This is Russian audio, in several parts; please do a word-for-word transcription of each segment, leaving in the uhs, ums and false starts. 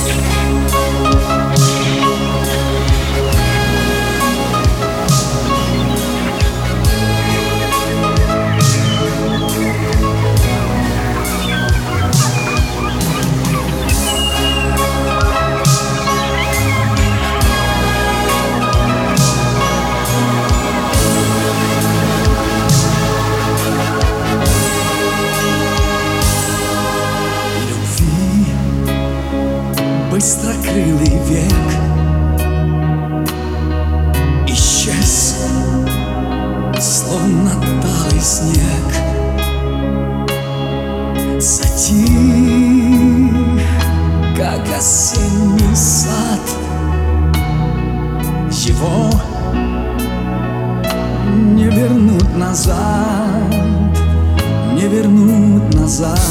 Быстрокрылый век исчез, словно талый снег. Затих, как осенний сад. Его не вернуть назад, не вернуть назад.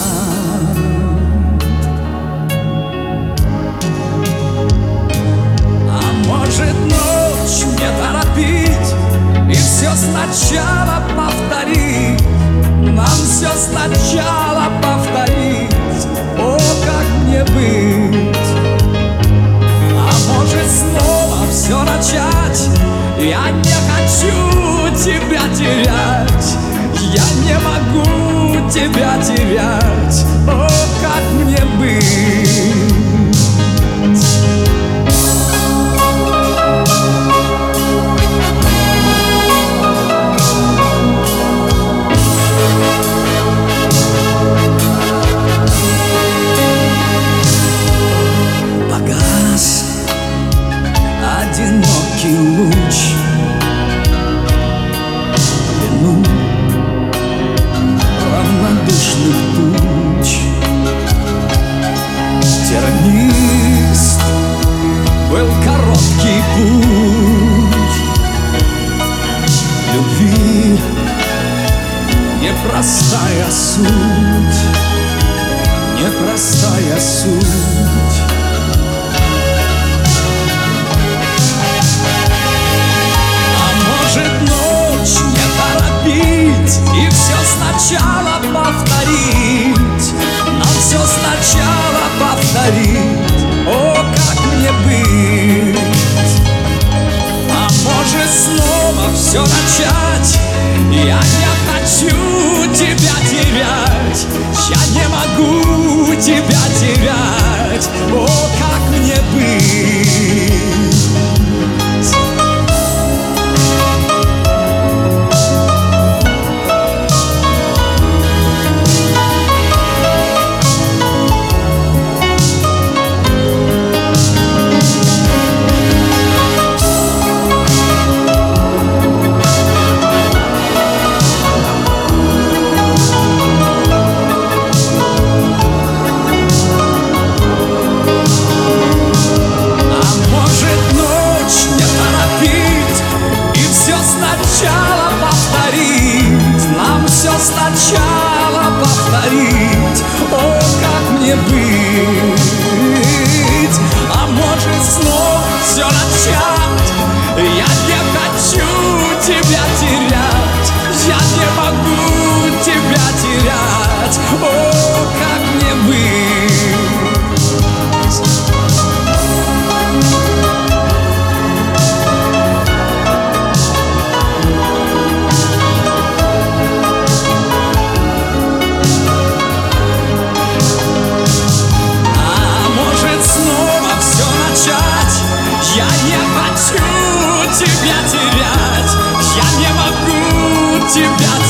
Может, ночь не торопить и все сначала повторить, нам все сначала повторить. О, как мне быть? А может, снова все начать? Я не хочу тебя терять, я не могу тебя терять. О, как мне быть? Одинокий луч длину равнодушных туч. Тернист был короткий путь любви, непростая суть, непростая суть. И все сначала повторить, нам все сначала повторить. О, как мне быть? А может, снова все начать? Я не хочу тебя терять, я не могу тебя терять. О, как мне быть? Сначала повторить, нам все сначала повторить. О, как мне быть? А может, снова все начать? Я не хочу тебя терять, я не могу тебя терять. О, как мне быть? Я не хочу тебя терять, я не могу тебя терять.